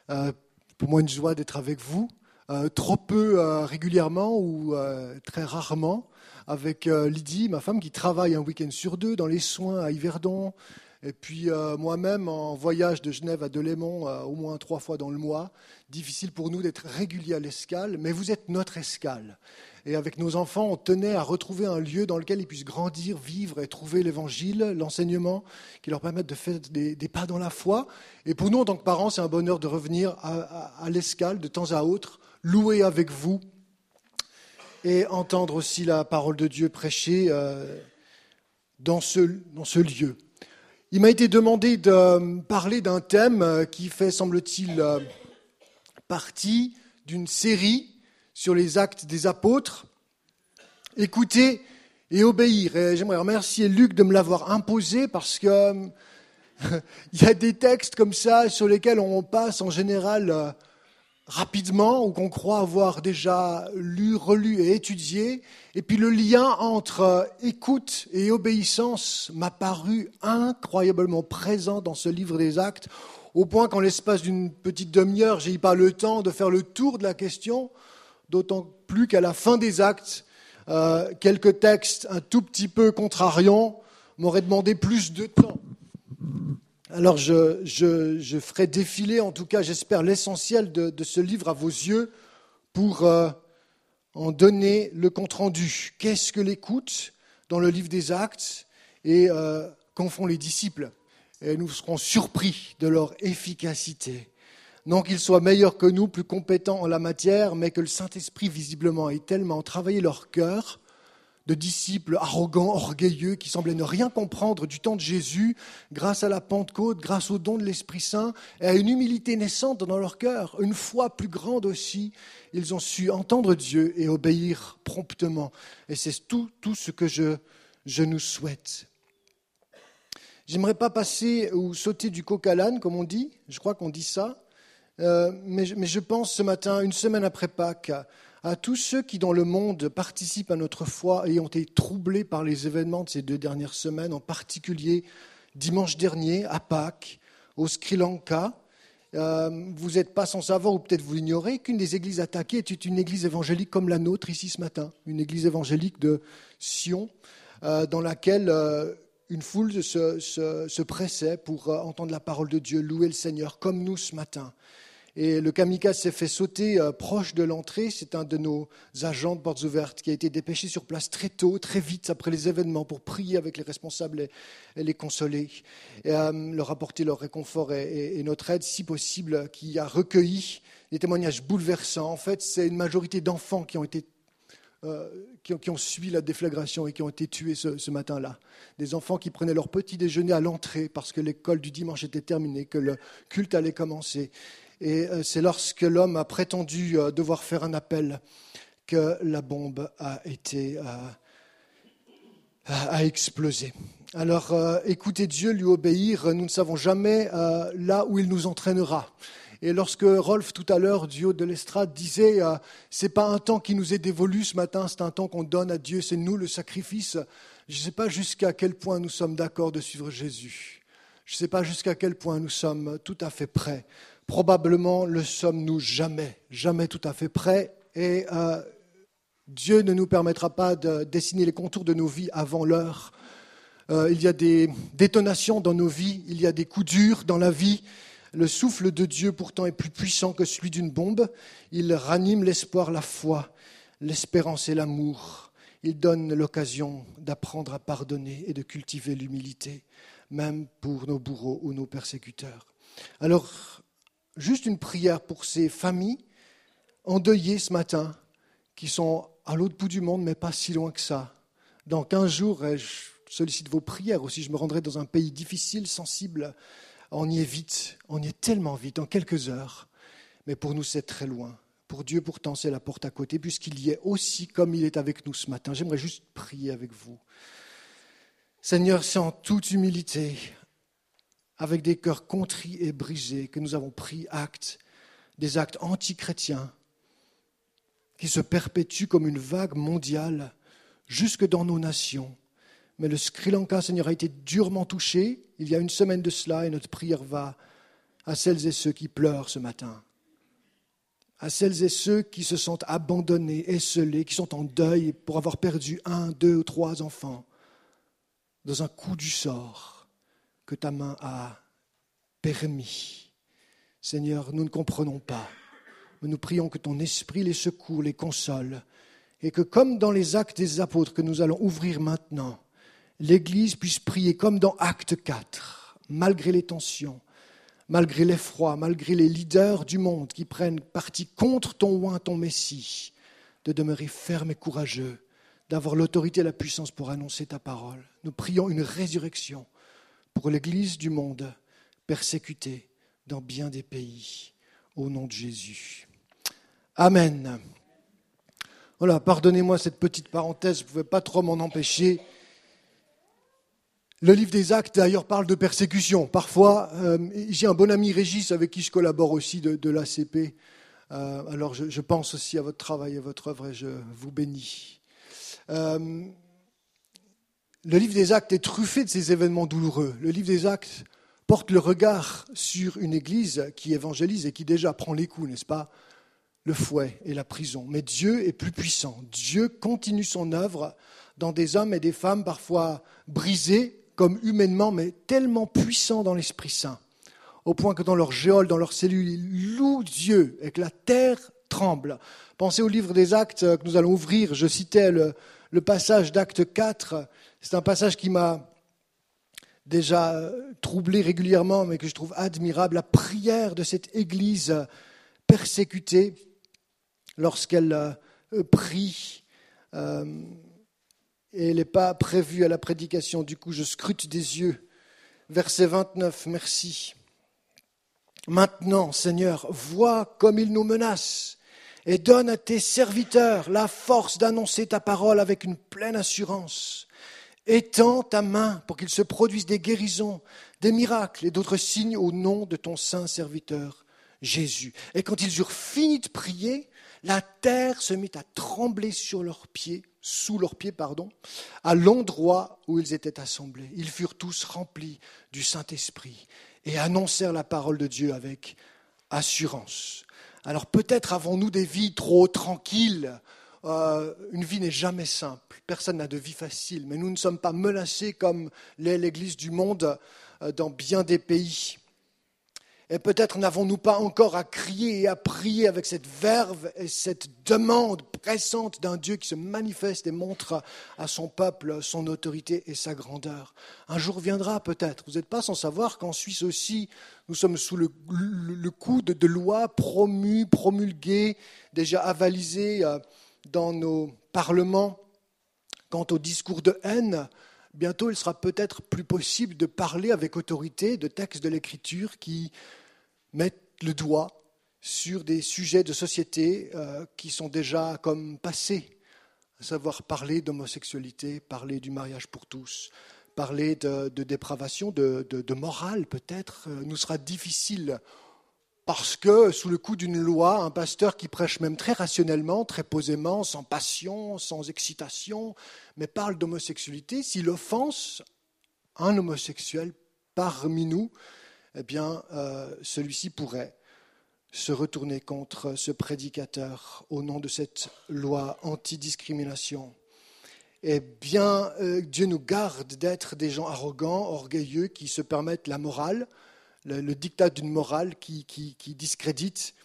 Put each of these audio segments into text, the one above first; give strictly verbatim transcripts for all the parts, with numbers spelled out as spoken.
Euh, pour moi, une joie d'être avec vous. Euh, trop peu euh, régulièrement ou euh, très rarement avec euh, Lydie, ma femme, qui travaille un week-end sur deux dans les soins à Yverdon. Et puis euh, moi-même en voyage de Genève à Delémont euh, au moins trois fois dans le mois. Difficile pour nous d'être réguliers à l'escale, mais vous êtes notre escale. Et avec nos enfants, on tenait à retrouver un lieu dans lequel ils puissent grandir, vivre et trouver l'évangile, l'enseignement, qui leur permette de faire des, des pas dans la foi. Et pour nous, en tant que parents, c'est un bonheur de revenir à, à, à l'escale de temps à autre, louer avec vous et entendre aussi la parole de Dieu prêchée euh, dans, ce, dans ce lieu. Il m'a été demandé de parler d'un thème qui fait, semble-t-il, partie d'une série sur les actes des apôtres. Écouter et obéir. Et j'aimerais remercier Luc de me l'avoir imposé parce que il y a des textes comme ça sur lesquels on passe en général rapidement ou qu'on croit avoir déjà lu, relu et étudié. Et puis le lien entre écoute et obéissance m'a paru incroyablement présent dans ce livre des Actes, au point qu'en l'espace d'une petite demi-heure, j'ai eu pas le temps de faire le tour de la question, d'autant plus qu'à la fin des Actes, euh, quelques textes un tout petit peu contrariants m'auraient demandé plus de temps. Alors je, je, je ferai défiler, en tout cas j'espère, l'essentiel de, de ce livre à vos yeux pour euh, en donner le compte-rendu. Qu'est-ce que l'écoute dans le livre des Actes et euh, qu'en font les disciples ? Et nous serons surpris de leur efficacité. Non qu'ils soient meilleurs que nous, plus compétents en la matière, mais que le Saint-Esprit visiblement ait tellement travaillé leur cœur de disciples arrogants, orgueilleux, qui semblaient ne rien comprendre du temps de Jésus, grâce à la Pentecôte, grâce au don de l'Esprit Saint, et à une humilité naissante dans leur cœur, une foi plus grande aussi, ils ont su entendre Dieu et obéir promptement. Et c'est tout, tout ce que je, je nous souhaite. J'aimerais pas passer ou sauter du coq à l'âne, comme on dit, je crois qu'on dit ça, euh, mais, mais je pense ce matin, une semaine après Pâques, à tous ceux qui, dans le monde, participent à notre foi et ont été troublés par les événements de ces deux dernières semaines, en particulier dimanche dernier, à Pâques, au Sri Lanka. Euh, vous n'êtes pas sans savoir, ou peut-être vous l'ignorez, qu'une des églises attaquées était une église évangélique comme la nôtre ici ce matin, une église évangélique de Sion, euh, dans laquelle euh, une foule se, se, se pressait pour euh, entendre la parole de Dieu, louer le Seigneur, comme nous ce matin. Et le kamikaze s'est fait sauter euh, proche de l'entrée. C'est un de nos agents de Portes Ouvertes qui a été dépêché sur place très tôt, très vite après les événements pour prier avec les responsables et, et les consoler, et, euh, leur apporter leur réconfort et, et, et notre aide si possible, qui a recueilli des témoignages bouleversants. En fait, c'est une majorité d'enfants qui ont été euh, qui, ont, qui ont suivi la déflagration et qui ont été tués ce, ce matin-là. Des enfants qui prenaient leur petit déjeuner à l'entrée parce que l'école du dimanche était terminée, que le culte allait commencer. Et c'est lorsque l'homme a prétendu devoir faire un appel que la bombe a été a, a explosé. Alors, euh, écouter Dieu, lui obéir, nous ne savons jamais euh, là où il nous entraînera. Et lorsque Rolf, tout à l'heure, du haut de l'estrade, disait euh, « c'est pas un temps qui nous est dévolu ce matin, c'est un temps qu'on donne à Dieu, c'est nous le sacrifice », je ne sais pas jusqu'à quel point nous sommes d'accord de suivre Jésus. Je ne sais pas jusqu'à quel point nous sommes tout à fait prêts. Probablement le sommes-nous jamais, jamais tout à fait prêts. Et euh, Dieu ne nous permettra pas de dessiner les contours de nos vies avant l'heure. Euh, il y a des détonations dans nos vies, il y a des coups durs dans la vie. Le souffle de Dieu pourtant est plus puissant que celui d'une bombe. Il ranime l'espoir, la foi, l'espérance et l'amour. Il donne l'occasion d'apprendre à pardonner et de cultiver l'humilité, même pour nos bourreaux ou nos persécuteurs. Alors, juste une prière pour ces familles endeuillées ce matin, qui sont à l'autre bout du monde, mais pas si loin que ça. Dans quinze jours, je sollicite vos prières aussi. Je me rendrai dans un pays difficile, sensible. On y est vite, on y est tellement vite, en quelques heures. Mais pour nous, c'est très loin. Pour Dieu, pourtant, c'est la porte à côté, puisqu'il y est aussi comme il est avec nous ce matin. J'aimerais juste prier avec vous. Seigneur, c'est en toute humilité, avec des cœurs contrits et brisés, que nous avons pris acte des actes antichrétiens qui se perpétuent comme une vague mondiale jusque dans nos nations. Mais le Sri Lanka, Seigneur, a été durement touché il y a une semaine de cela et notre prière va à celles et ceux qui pleurent ce matin, à celles et ceux qui se sentent abandonnés, esseulés, qui sont en deuil pour avoir perdu un, deux ou trois enfants dans un coup du sort que ta main a permis. Seigneur, nous ne comprenons pas, mais nous prions que ton esprit les secoue, les console, et que comme dans les actes des apôtres que nous allons ouvrir maintenant, l'Église puisse prier comme dans Acte quatre, malgré les tensions, malgré l'effroi, malgré les leaders du monde qui prennent parti contre ton oint, ton Messie, de demeurer ferme et courageux, d'avoir l'autorité et la puissance pour annoncer ta parole. Nous prions une résurrection pour l'Église du monde persécutée dans bien des pays, au nom de Jésus. Amen. Voilà, pardonnez-moi cette petite parenthèse, je ne pouvais pas trop m'en empêcher. Le livre des Actes, d'ailleurs, parle de persécution. Parfois, euh, j'ai un bon ami Régis avec qui je collabore aussi de, de l'A C P. Euh, alors, je, je pense aussi à votre travail et à votre œuvre et je vous bénis. Euh, le livre des Actes est truffé de ces événements douloureux. Le livre des Actes porte le regard sur une église qui évangélise et qui déjà prend les coups, n'est-ce pas ? Le fouet et la prison. Mais Dieu est plus puissant. Dieu continue son œuvre dans des hommes et des femmes parfois brisés, comme humainement, mais tellement puissants dans l'Esprit Saint, au point que dans leur géole, dans leurs cellules, ils louent Dieu et que la terre tremble. Pensez au livre des Actes que nous allons ouvrir. Je citais le, le passage d'Acte quatre. C'est un passage qui m'a déjà troublé régulièrement, mais que je trouve admirable. La prière de cette Église persécutée lorsqu'elle prie. Euh, Et elle n'est pas prévue à la prédication. Du coup, je scrute des yeux. Verset vingt-neuf, merci. Maintenant, Seigneur, vois comme ils nous menacent et donne à tes serviteurs la force d'annoncer ta parole avec une pleine assurance. Étends ta main pour qu'il se produise des guérisons, des miracles et d'autres signes au nom de ton saint serviteur, Jésus. Et quand ils eurent fini de prier, la terre se mit à trembler sur leurs pieds, sous leurs pieds, pardon, à l'endroit où ils étaient assemblés. Ils furent tous remplis du Saint-Esprit et annoncèrent la parole de Dieu avec assurance. Alors peut-être avons-nous des vies trop tranquilles. Euh, une vie n'est jamais simple. Personne n'a de vie facile, mais nous ne sommes pas menacés comme l'est l'Église du monde euh, dans bien des pays. Et peut-être n'avons-nous pas encore à crier et à prier avec cette verve et cette demande pressante d'un Dieu qui se manifeste et montre à son peuple son autorité et sa grandeur. Un jour viendra peut-être. Vous n'êtes pas sans savoir qu'en Suisse aussi, nous sommes sous le, le, le coup de, de lois promues, promulguées, déjà avalisées dans nos parlements. Quant au discours de haine, bientôt il sera peut-être plus possible de parler avec autorité de textes de l'Écriture qui mettent le doigt sur des sujets de société euh, qui sont déjà comme passés, à savoir parler d'homosexualité, parler du mariage pour tous, parler de, de dépravation, de, de, de morale peut-être, euh, nous sera difficile parce que sous le coup d'une loi, un pasteur qui prêche même très rationnellement, très posément, sans passion, sans excitation, mais parle d'homosexualité, s'il offense un homosexuel parmi nous, eh bien, euh, celui-ci pourrait se retourner contre ce prédicateur au nom de cette loi anti-discrimination. Eh bien, euh, Dieu nous garde d'être des gens arrogants, orgueilleux, qui se permettent la morale, le, le diktat d'une morale qui, qui, qui discrédite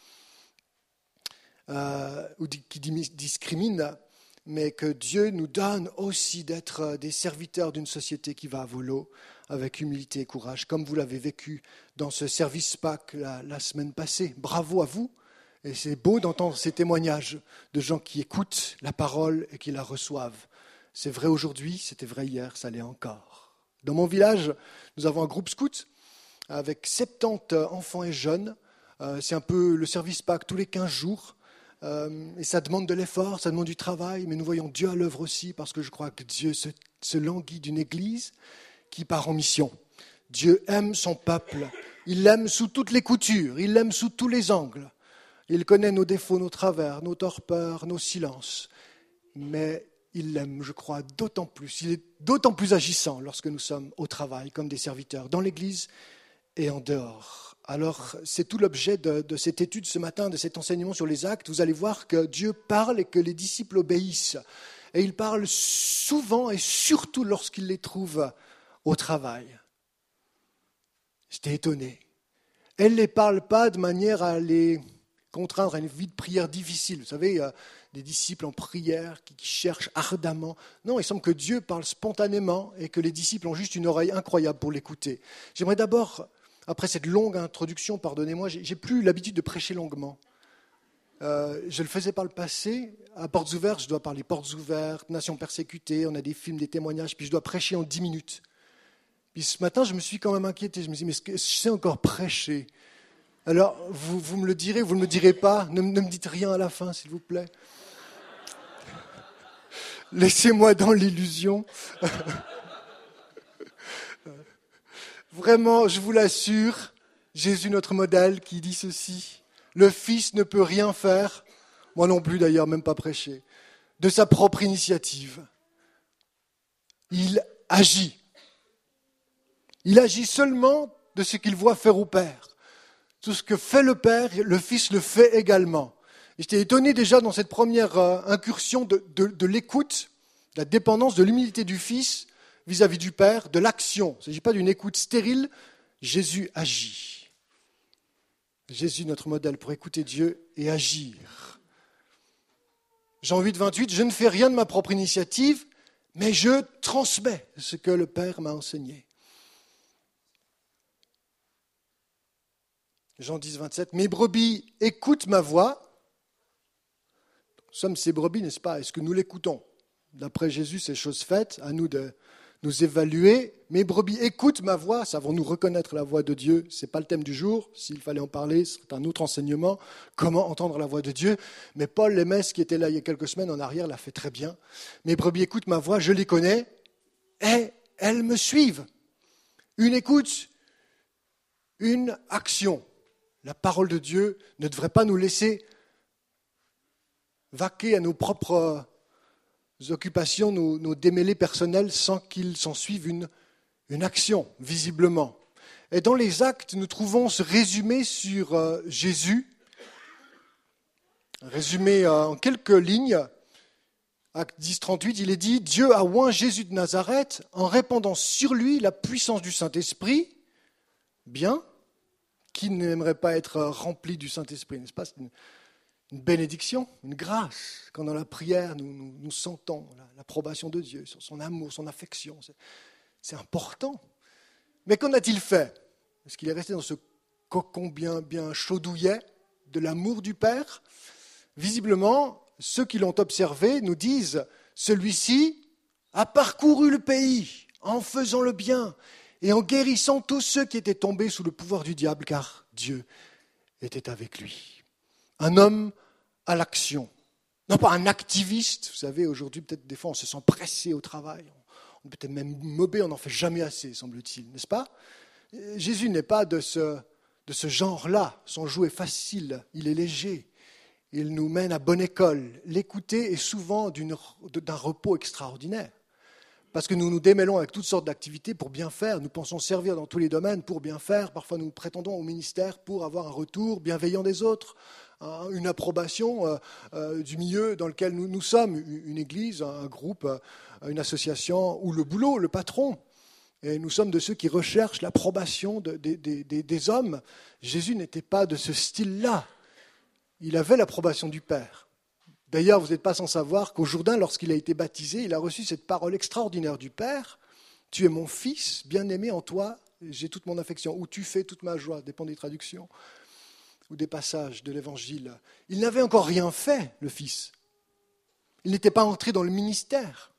euh, ou qui discrimine, mais que Dieu nous donne aussi d'être des serviteurs d'une société qui va à volo, avec humilité et courage, comme vous l'avez vécu dans ce service Pâques la, la semaine passée. Bravo à vous, et c'est beau d'entendre ces témoignages de gens qui écoutent la parole et qui la reçoivent. C'est vrai aujourd'hui, c'était vrai hier, ça l'est encore. Dans mon village, nous avons un groupe scout avec soixante-dix enfants et jeunes. C'est un peu le service Pâques tous les quinze jours. Et ça demande de l'effort, ça demande du travail, mais nous voyons Dieu à l'œuvre aussi, parce que je crois que Dieu se, se languit d'une église qui part en mission. Dieu aime son peuple, il l'aime sous toutes les coutures, il l'aime sous tous les angles. Il connaît nos défauts, nos travers, nos torpeurs, nos silences. Mais il l'aime, je crois, d'autant plus. Il est d'autant plus agissant lorsque nous sommes au travail comme des serviteurs, dans l'église et en dehors. Alors, c'est tout l'objet de, de cette étude ce matin, de cet enseignement sur les actes. Vous allez voir que Dieu parle et que les disciples obéissent. Et il parle souvent et surtout lorsqu'il les trouve au travail. J'étais étonné. Elle ne les parle pas de manière à les contraindre à une vie de prière difficile. Vous savez, il y a des disciples en prière qui, qui cherchent ardemment. Non, il semble que Dieu parle spontanément et que les disciples ont juste une oreille incroyable pour l'écouter. J'aimerais d'abord, après cette longue introduction, pardonnez-moi, j'ai, j'ai plus l'habitude de prêcher longuement. Euh, je le faisais par le passé. À Portes Ouvertes, je dois parler Portes Ouvertes, Nations Persécutées, on a des films, des témoignages, puis je dois prêcher en dix minutes. Puis ce matin, je me suis quand même inquiété. Je me suis dit, mais est-ce que je sais encore prêcher ? Alors, vous, vous me le direz, vous ne me le direz pas. Ne, ne me dites rien à la fin, s'il vous plaît. Laissez-moi dans l'illusion. Vraiment, je vous l'assure, Jésus, notre modèle, qui dit ceci. Le Fils ne peut rien faire, moi non plus d'ailleurs, même pas prêcher, de sa propre initiative. Il agit. Il agit seulement de ce qu'il voit faire au Père. Tout ce que fait le Père, le Fils le fait également. Et j'étais étonné déjà dans cette première euh, incursion de, de, de l'écoute, de la dépendance, de l'humilité du Fils vis-à-vis du Père, de l'action. Il ne s'agit pas d'une écoute stérile, Jésus agit. Jésus, notre modèle pour écouter Dieu et agir. Jean huit, vingt-huit, je ne fais rien de ma propre initiative, mais je transmets ce que le Père m'a enseigné. Jean dix, vingt-sept, mes brebis écoutent ma voix. Nous sommes ces brebis, n'est-ce pas ? Est-ce que nous l'écoutons ? D'après Jésus, c'est chose faite, à nous de nous évaluer. Mes brebis écoutent ma voix, savons-nous reconnaître la voix de Dieu ? Ce n'est pas le thème du jour, s'il fallait en parler, c'est un autre enseignement, comment entendre la voix de Dieu. Mais Paul Lémès, qui était là il y a quelques semaines en arrière, l'a fait très bien. Mes brebis écoutent ma voix, je les connais, et elles me suivent. Une écoute, une action. La parole de Dieu ne devrait pas nous laisser vaquer à nos propres occupations, nos, nos démêlés personnels, sans qu'il s'en suive une, une action, visiblement. Et dans les actes, nous trouvons ce résumé sur euh, Jésus, résumé euh, en quelques lignes. Acte dix, trente-huit, il est dit « Dieu a oint Jésus de Nazareth en répandant sur lui la puissance du Saint-Esprit. » Bien. Qui n'aimerait pas être rempli du Saint-Esprit, n'est-ce pas ? C'est une, une bénédiction, une grâce, quand dans la prière, nous, nous, nous sentons l'approbation de Dieu, son amour, son affection. C'est, c'est important. Mais qu'en a-t-il fait ? Est-ce qu'il est resté dans ce cocon bien, bien chaudouillet de l'amour du Père ? Visiblement, ceux qui l'ont observé nous disent « Celui-ci a parcouru le pays en faisant le bien ». Et en guérissant tous ceux qui étaient tombés sous le pouvoir du diable, car Dieu était avec lui. Un homme à l'action. Non pas un activiste, vous savez, aujourd'hui peut-être des fois on se sent pressé au travail, on est peut-être même mobé, on n'en fait jamais assez, semble-t-il, n'est-ce pas ? Jésus n'est pas de ce, de ce genre-là, son joug est facile, il est léger, il nous mène à bonne école. L'écouter est souvent d'une, d'un repos extraordinaire. Parce que nous nous démêlons avec toutes sortes d'activités pour bien faire. Nous pensons servir dans tous les domaines pour bien faire. Parfois, nous prétendons au ministère pour avoir un retour bienveillant des autres, une approbation euh, euh, du milieu dans lequel nous, nous sommes, une église, un groupe, euh, une association, ou le boulot, le patron. Et nous sommes de ceux qui recherchent l'approbation de, de, de, de, des hommes. Jésus n'était pas de ce style-là. Il avait l'approbation du Père. D'ailleurs, vous n'êtes pas sans savoir qu'au Jourdain, lorsqu'il a été baptisé, il a reçu cette parole extraordinaire du Père. « Tu es mon fils, bien-aimé, en toi, j'ai toute mon affection. » Ou « tu fais toute ma joie », dépend des traductions, ou des passages de l'Évangile. Il n'avait encore rien fait, le fils. Il n'était pas entré dans le ministère.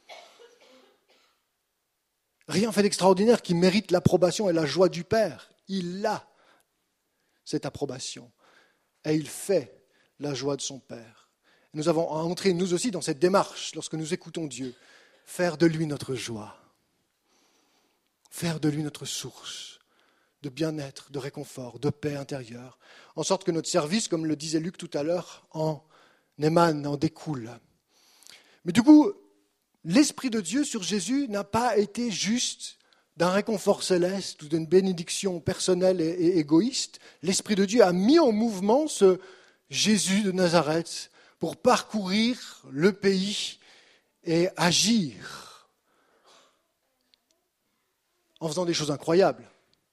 Rien fait d'extraordinaire qui mérite l'approbation et la joie du Père. Il a cette approbation. Et il fait la joie de son Père. Nous avons entré, nous aussi, dans cette démarche, lorsque nous écoutons Dieu, faire de lui notre joie, faire de lui notre source de bien-être, de réconfort, de paix intérieure, en sorte que notre service, comme le disait Luc tout à l'heure, en émane, en découle. Mais du coup, l'Esprit de Dieu sur Jésus n'a pas été juste d'un réconfort céleste ou d'une bénédiction personnelle et, et égoïste, l'Esprit de Dieu a mis en mouvement ce Jésus de Nazareth pour parcourir le pays et agir en faisant des choses incroyables.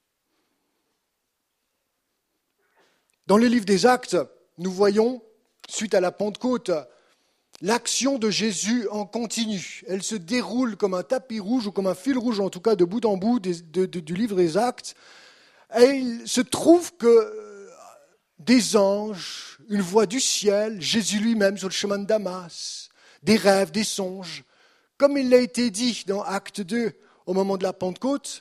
Dans le livre des Actes, nous voyons, suite à la Pentecôte, l'action de Jésus en continu. Elle se déroule comme un tapis rouge ou comme un fil rouge, en tout cas de bout en bout des, de, de, du livre des Actes. Et il se trouve que des anges, une voix du ciel, Jésus lui-même sur le chemin de Damas, des rêves, des songes, comme il l'a été dit dans Acte deux au moment de la Pentecôte,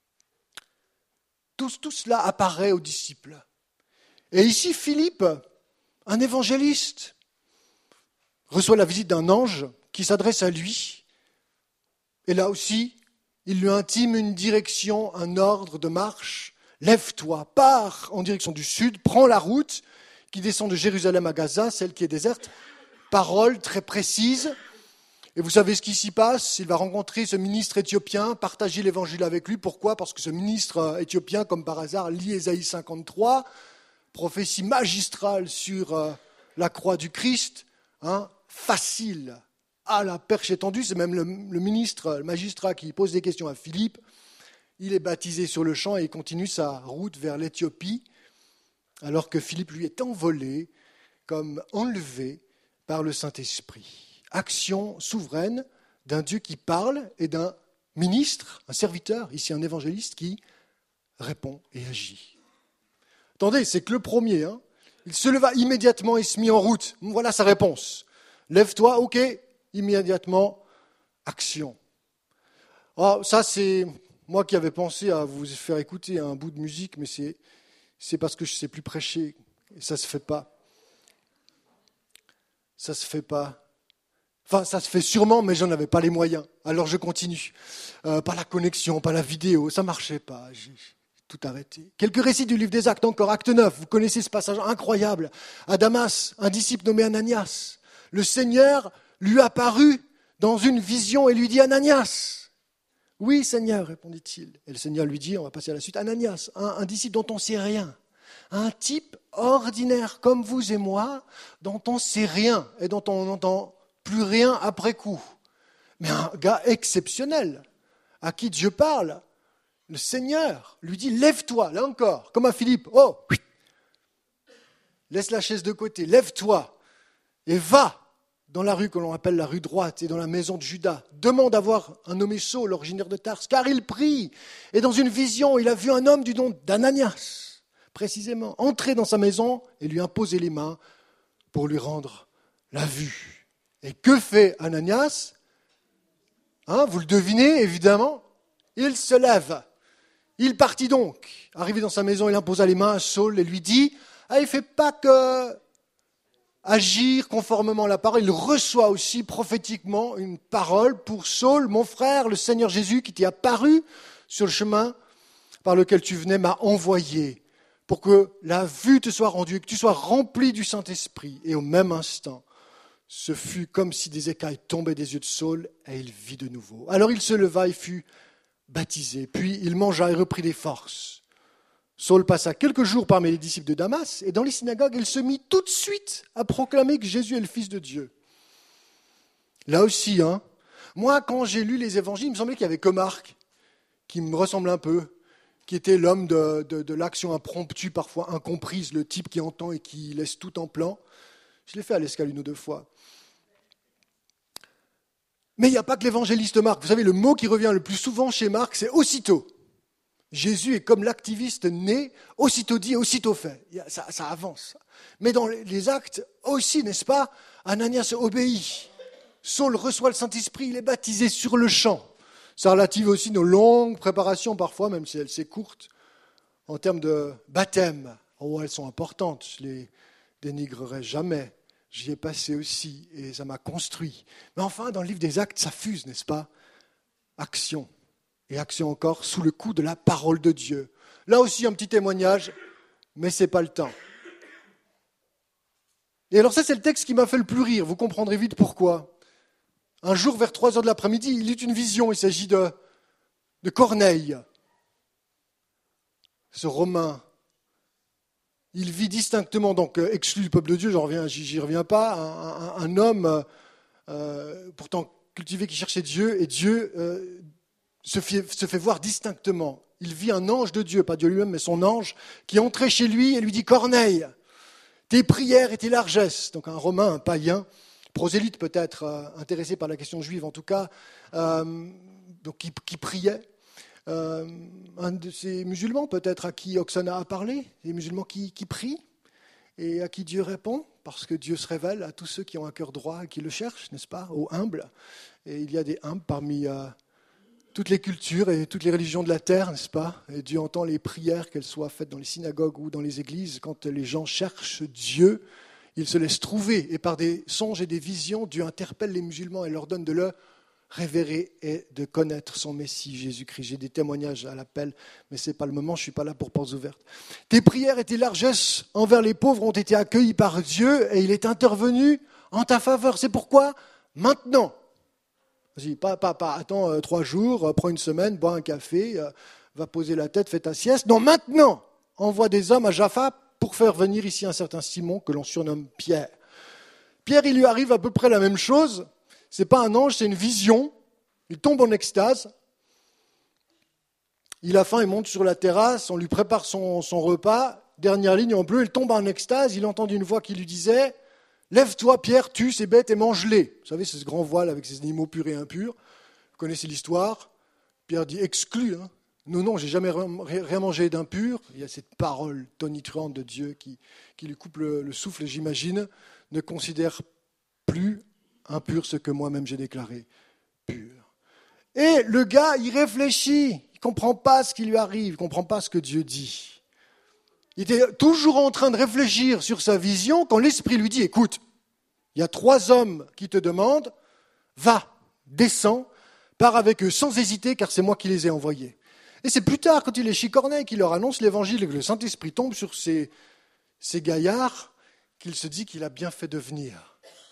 tout, tout cela apparaît aux disciples. Et ici, Philippe, un évangéliste, reçoit la visite d'un ange qui s'adresse à lui. Et là aussi, il lui intime une direction, un ordre de marche. Lève-toi, pars en direction du sud, prends la route qui descend de Jérusalem à Gaza, celle qui est déserte. Parole très précise. Et vous savez ce qui s'y passe? Il va rencontrer ce ministre éthiopien, partager l'évangile avec lui. Pourquoi? Parce que ce ministre éthiopien, comme par hasard, lit Ésaïe cinquante-trois, prophétie magistrale sur euh, la croix du Christ, hein, facile, à la perche étendue. C'est même le, le ministre, le magistrat qui pose des questions à Philippe. Il est baptisé sur le champ et il continue sa route vers l'Éthiopie, alors que Philippe lui est envolé, comme enlevé par le Saint-Esprit. Action souveraine d'un Dieu qui parle et d'un ministre, un serviteur, ici un évangéliste, qui répond et agit. Attendez, c'est que le premier, hein. Il se leva immédiatement et se mit en route. Voilà sa réponse. Lève-toi, ok, immédiatement, action. Oh, ça, c'est moi qui avais pensé à vous faire écouter un bout de musique, mais c'est, c'est parce que je ne sais plus prêcher. Et ça ne se fait pas. Ça ne se fait pas. Enfin, ça se fait sûrement, mais je n'en avais pas les moyens. Alors je continue. Euh, pas la connexion, pas la vidéo, ça ne marchait pas. J'ai tout arrêté. Quelques récits du livre des Actes encore. Acte neuf, vous connaissez ce passage incroyable. À Damas, un disciple nommé Ananias. Le Seigneur lui apparut dans une vision et lui dit « Ananias !»« Oui, Seigneur, répondit-il. Et le Seigneur lui dit, on va passer à la suite, « Ananias, un, un disciple dont on ne sait rien. Un type ordinaire comme vous et moi, dont on ne sait rien et dont on n'entend plus rien après coup. Mais un gars exceptionnel, à qui Dieu parle. Le Seigneur lui dit, lève-toi, là encore, comme à Philippe. Oh, oui. Laisse la chaise de côté, lève-toi et va dans la rue que l'on appelle la rue droite et dans la maison de Judas. Demande à voir un nommé Saul, originaire de Tarse, car il prie. Et dans une vision, il a vu un homme du nom d'Ananias, précisément, entrer dans sa maison et lui imposer les mains pour lui rendre la vue. Et que fait Ananias? Hein, vous le devinez, évidemment. Il se lève. Il partit donc. Arrivé dans sa maison, il imposa les mains à Saul et lui dit, ah, il ne fait pas que agir conformément à la parole, il reçoit aussi prophétiquement une parole pour Saul, mon frère, le Seigneur Jésus qui t'est apparu sur le chemin par lequel tu venais m'a envoyé pour que la vue te soit rendue et que tu sois rempli du Saint-Esprit. Et au même instant, ce fut comme si des écailles tombaient des yeux de Saul et il vit de nouveau. Alors il se leva et fut baptisé, puis il mangea et reprit des forces. Saul passa quelques jours parmi les disciples de Damas, et dans les synagogues, il se mit tout de suite à proclamer que Jésus est le Fils de Dieu. Là aussi, hein, moi, quand j'ai lu les évangiles, il me semblait qu'il n'y avait que Marc, qui me ressemble un peu, qui était l'homme de, de, de l'action impromptue, parfois incomprise, le type qui entend et qui laisse tout en plan. Je l'ai fait à l'escale une ou deux fois. Mais il n'y a pas que l'évangéliste Marc. Vous savez, le mot qui revient le plus souvent chez Marc, c'est « aussitôt ». Jésus est comme l'activiste né, aussitôt dit, aussitôt fait. Ça, ça avance. Mais dans les actes aussi, n'est-ce pas, Ananias obéit. Saul reçoit le Saint-Esprit, il est baptisé sur le champ. Ça relative aussi nos longues préparations parfois, même si elles sont courtes, en termes de baptême. Oh, elles sont importantes, je ne les dénigrerai jamais. J'y ai passé aussi et ça m'a construit. Mais enfin, dans le livre des actes, ça fuse, n'est-ce pas? Action. Et action encore sous le coup de la parole de Dieu. Là aussi, un petit témoignage, mais ce n'est pas le temps. Et alors ça, c'est le texte qui m'a fait le plus rire. Vous comprendrez vite pourquoi. Un jour, vers trois heures de l'après-midi, il eut une vision. Il s'agit de de Corneille, ce Romain. Il vit distinctement, donc euh, exclu du peuple de Dieu, j'en reviens, j'y, j'y reviens pas, un, un, un homme euh, pourtant cultivé qui cherchait Dieu, et Dieu euh, se, fait, se fait voir distinctement. Il vit un ange de Dieu, pas Dieu lui-même, mais son ange, qui est entré chez lui et lui dit « Corneille, tes prières et tes largesses », donc un Romain, un païen, prosélyte peut-être, euh, intéressé par la question juive en tout cas, euh, donc qui, qui priait. Euh, un de ces musulmans peut-être à qui Oksana a parlé, des musulmans qui, qui prient et à qui Dieu répond, parce que Dieu se révèle à tous ceux qui ont un cœur droit et qui le cherchent, n'est-ce pas, aux humbles. Et il y a des humbles parmi euh, toutes les cultures et toutes les religions de la terre, n'est-ce pas ? Et Dieu entend les prières, qu'elles soient faites dans les synagogues ou dans les églises. Quand les gens cherchent Dieu, ils se laissent trouver. Et par des songes et des visions, Dieu interpelle les musulmans et leur donne de le révérer et de connaître son Messie, Jésus-Christ. J'ai des témoignages à l'appel, mais ce n'est pas le moment, je ne suis pas là pour portes ouvertes. Tes prières et tes largesses envers les pauvres ont été accueillies par Dieu et il est intervenu en ta faveur. C'est pourquoi, maintenant, vas-y, pas, pas, pas, attends euh, trois jours, euh, prends une semaine, bois un café, euh, va poser la tête, fais ta sieste. Non, maintenant, envoie des hommes à Jaffa pour faire venir ici un certain Simon que l'on surnomme Pierre. Pierre, il lui arrive à peu près la même chose. Ce n'est pas un ange, c'est une vision. Il tombe en extase. Il a faim, il monte sur la terrasse, on lui prépare son, son repas. Dernière ligne en bleu, il tombe en extase. Il entend une voix qui lui disait « Lève-toi, Pierre, tue ces bêtes et mange-les ». Vous savez, c'est ce grand voile avec ces animaux purs et impurs. Vous connaissez l'histoire. Pierre dit « Exclu, hein. Non, non, j'ai jamais rien mangé d'impur ». Il y a cette parole tonitruante de Dieu qui, qui lui coupe le, le souffle, j'imagine. Ne considère plus impur ce que moi-même j'ai déclaré pur. Et le gars, il réfléchit, il ne comprend pas ce qui lui arrive, il ne comprend pas ce que Dieu dit. Il était toujours en train de réfléchir sur sa vision quand l'Esprit lui dit, écoute, il y a trois hommes qui te demandent, va, descends, pars avec eux sans hésiter car c'est moi qui les ai envoyés. Et c'est plus tard, quand il est chez Corneille, qu'il leur annonce l'évangile et que le Saint-Esprit tombe sur ces, ces gaillards, qu'il se dit qu'il a bien fait de venir.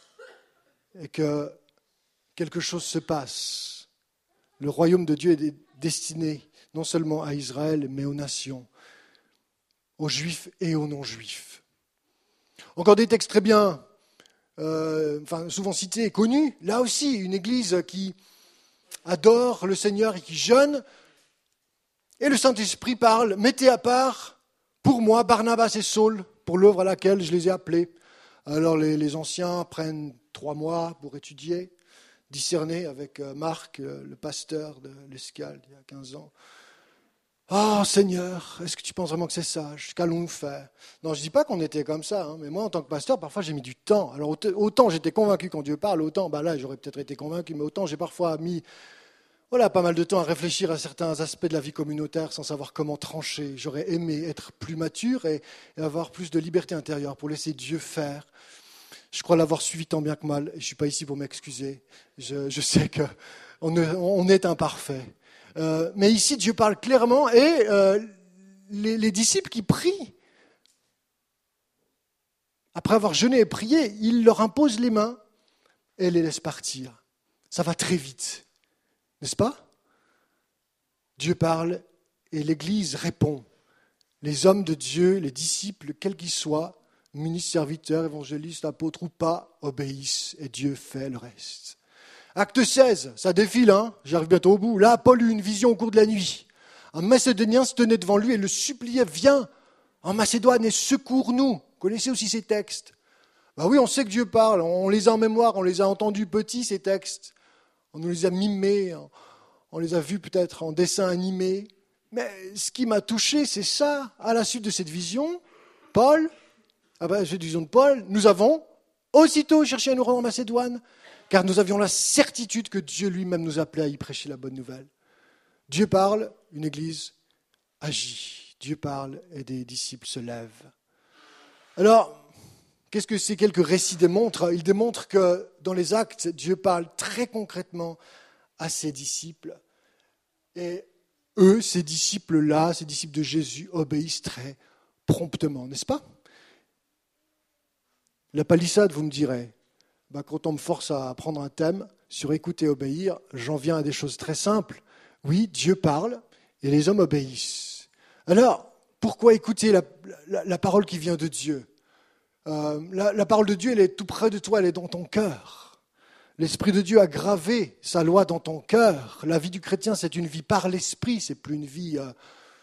Et que quelque chose se passe. Le royaume de Dieu est destiné non seulement à Israël, mais aux nations, aux juifs et aux non-juifs. Encore des textes très bien, euh, enfin, souvent cités et connus. Là aussi, une église qui adore le Seigneur et qui jeûne. Et le Saint-Esprit parle, mettez à part pour moi Barnabas et Saul, pour l'œuvre à laquelle je les ai appelés. Alors les, les anciens prennent trois mois pour étudier, discerner avec Marc, le pasteur de l'Escale, il y a quinze ans. « Ah, oh, Seigneur, est-ce que tu penses vraiment que c'est sage ? Qu'allons-nous faire ?» Non, je ne dis pas qu'on était comme ça, hein, mais moi, en tant que pasteur, parfois, j'ai mis du temps. Alors, autant j'étais convaincu quand Dieu parle, autant, bah là, j'aurais peut-être été convaincu, mais autant j'ai parfois mis voilà, pas mal de temps à réfléchir à certains aspects de la vie communautaire sans savoir comment trancher. J'aurais aimé être plus mature et, et avoir plus de liberté intérieure pour laisser Dieu faire. Je crois l'avoir suivi tant bien que mal. Je ne suis pas ici pour m'excuser. Je, je sais qu'on on est imparfait. Euh, mais ici, Dieu parle clairement et euh, les, les disciples qui prient, après avoir jeûné et prié, il leur impose les mains et les laisse partir. Ça va très vite, n'est-ce pas ? Dieu parle et l'Église répond. Les hommes de Dieu, les disciples, quels qu'ils soient, ministres, serviteurs, évangélistes, apôtres ou pas, obéissent et Dieu fait le reste. Acte seize, ça défile, hein, j'arrive bientôt au bout. Là, Paul eut une vision au cours de la nuit. Un Macédonien se tenait devant lui et le suppliait, viens en Macédoine et secours-nous. Vous connaissez aussi ces textes. Ben oui, on sait que Dieu parle, on les a en mémoire, on les a entendus petits, ces textes. On nous les a mimés, on les a vus peut-être en dessin animé. Mais ce qui m'a touché, c'est ça. À la suite de cette vision, Paul, ah ben, cette vision de Paul, nous avons aussitôt cherché à nous rendre en Macédoine, car nous avions la certitude que Dieu lui-même nous appelait à y prêcher la bonne nouvelle. Dieu parle, une église agit. Dieu parle et des disciples se lèvent. Alors, qu'est-ce que ces quelques récits démontrent ? Ils démontrent que dans les actes, Dieu parle très concrètement à ses disciples. Et eux, ces disciples-là, ces disciples de Jésus, obéissent très promptement, n'est-ce pas ? La palissade, vous me direz, bah, quand on me force à prendre un thème sur écouter et obéir, j'en viens à des choses très simples. Oui, Dieu parle et les hommes obéissent. Alors, pourquoi écouter la, la, la parole qui vient de Dieu ? euh, la, la parole de Dieu, elle est tout près de toi, elle est dans ton cœur. L'Esprit de Dieu a gravé sa loi dans ton cœur. La vie du chrétien, c'est une vie par l'Esprit, c'est plus une vie euh,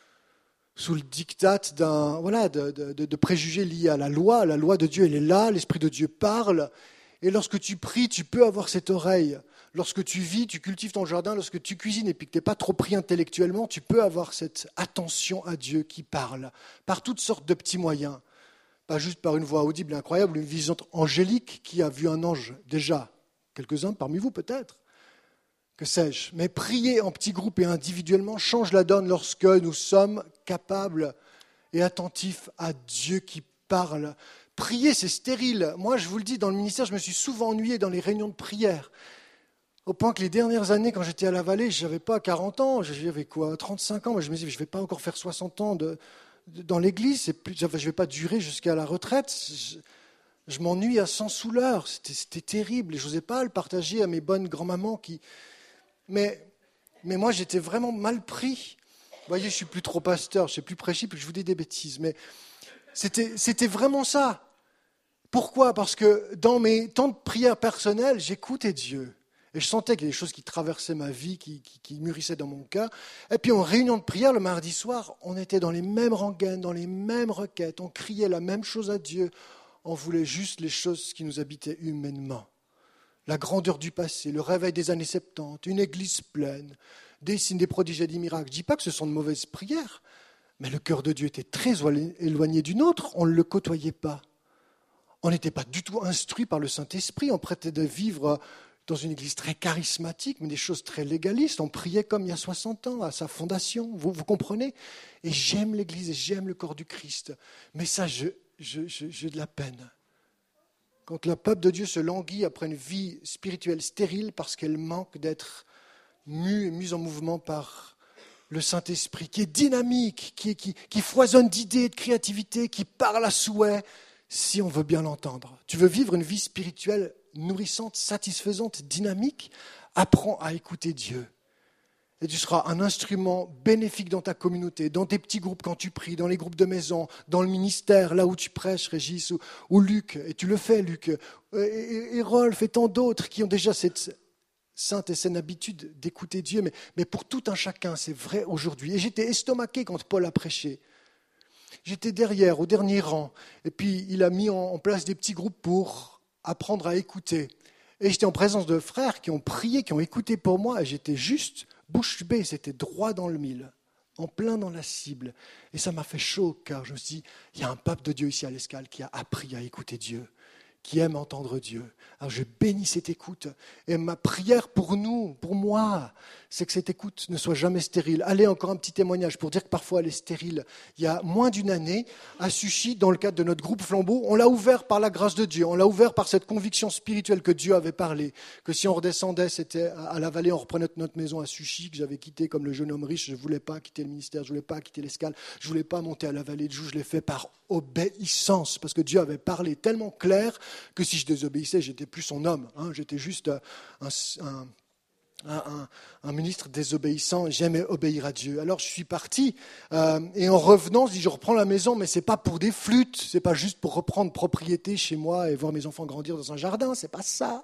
sous le diktat d'un, voilà, de, de, de préjugés liés à la loi. La loi de Dieu, elle est là, l'Esprit de Dieu parle. Et lorsque tu pries, tu peux avoir cette oreille. Lorsque tu vis, tu cultives ton jardin, lorsque tu cuisines et puis que tu n'es pas trop pris intellectuellement, tu peux avoir cette attention à Dieu qui parle par toutes sortes de petits moyens. Pas juste par une voix audible et incroyable, une vision angélique qui a vu un ange déjà. Quelques-uns parmi vous peut-être, que sais-je. Mais prier en petits groupes et individuellement change la donne lorsque nous sommes capables et attentifs à Dieu qui parle. Prier, c'est stérile. Moi, je vous le dis, dans le ministère, je me suis souvent ennuyé dans les réunions de prière. Au point que les dernières années, quand j'étais à la Vallée, je n'avais pas quarante ans, j'avais quoi, trente-cinq ans. Mais je me disais, je ne vais pas encore faire soixante ans de, de, dans l'église, c'est plus, je ne vais pas durer jusqu'à la retraite. Je, je m'ennuie à cent sous l'heure, c'était, c'était terrible. Et je n'osais pas le partager à mes bonnes grand-mamans. Qui... Mais, mais moi, j'étais vraiment mal pris. Vous voyez, je ne suis plus trop pasteur, je ne sais plus prêcher, puis je vous dis des bêtises. Mais c'était, c'était vraiment ça. Pourquoi ? Parce que dans mes temps de prière personnelle, j'écoutais Dieu. Et je sentais qu'il y a des choses qui traversaient ma vie, qui, qui, qui mûrissaient dans mon cœur. Et puis en réunion de prière, le mardi soir, on était dans les mêmes rengaines, dans les mêmes requêtes. On criait la même chose à Dieu. On voulait juste les choses qui nous habitaient humainement. La grandeur du passé, le réveil des années soixante-dix, une église pleine, des signes, des prodiges et des miracles. Je ne dis pas que ce sont de mauvaises prières, mais le cœur de Dieu était très éloigné du nôtre. On ne le côtoyait pas. On n'était pas du tout instruit par le Saint-Esprit. On prêtait de vivre dans une église très charismatique, mais des choses très légalistes. On priait comme il y a soixante ans, à sa fondation. Vous, vous comprenez ? Et j'aime l'église et j'aime le corps du Christ. Mais ça, je, je, je, j'ai de la peine. Quand le peuple de Dieu se languit après une vie spirituelle stérile parce qu'elle manque d'être mue et mise en mouvement par le Saint-Esprit, qui est dynamique, qui, qui, qui foisonne d'idées et de créativité, qui parle à souhait, si on veut bien l'entendre. Tu veux vivre une vie spirituelle nourrissante, satisfaisante, dynamique, apprends à écouter Dieu. Et tu seras un instrument bénéfique dans ta communauté, dans tes petits groupes quand tu pries, dans les groupes de maison, dans le ministère, là où tu prêches, Régis, ou, ou Luc, et tu le fais, Luc, et, et, et Rolf, et tant d'autres qui ont déjà cette sainte et saine habitude d'écouter Dieu, mais, mais pour tout un chacun, c'est vrai aujourd'hui. Et j'étais estomaqué quand Paul a prêché. J'étais derrière, au dernier rang, et puis il a mis en, en place des petits groupes pour apprendre à écouter. Et j'étais en présence de frères qui ont prié, qui ont écouté pour moi, et j'étais juste bouche bée, c'était droit dans le mille, en plein dans la cible. Et ça m'a fait chaud, car je me suis dit, il y a un peuple de Dieu ici à l'Escale qui a appris à écouter Dieu, qui aime entendre Dieu. Alors je bénis cette écoute. Et ma prière pour nous, pour moi, c'est que cette écoute ne soit jamais stérile. Allez, encore un petit témoignage pour dire que parfois elle est stérile. Il y a moins d'une année, à Suchy, dans le cadre de notre groupe Flambeau, on l'a ouvert par la grâce de Dieu. On l'a ouvert par cette conviction spirituelle que Dieu avait parlé. Que si on redescendait, c'était à la vallée, on reprenait notre maison à Suchy, que j'avais quitté comme le jeune homme riche. Je ne voulais pas quitter le ministère, je ne voulais pas quitter l'Escale, je ne voulais pas monter à la vallée de Joux. Je l'ai fait par obéissance, parce que Dieu avait parlé tellement clair que si je désobéissais, j'étais plus son homme. Hein. J'étais juste un... un Un, un, un ministre désobéissant, j'aimais obéir à Dieu. Alors je suis parti, euh, et en revenant, je dis, je reprends la maison, mais c'est pas pour des flûtes, c'est pas juste pour reprendre propriété chez moi et voir mes enfants grandir dans un jardin, c'est pas ça.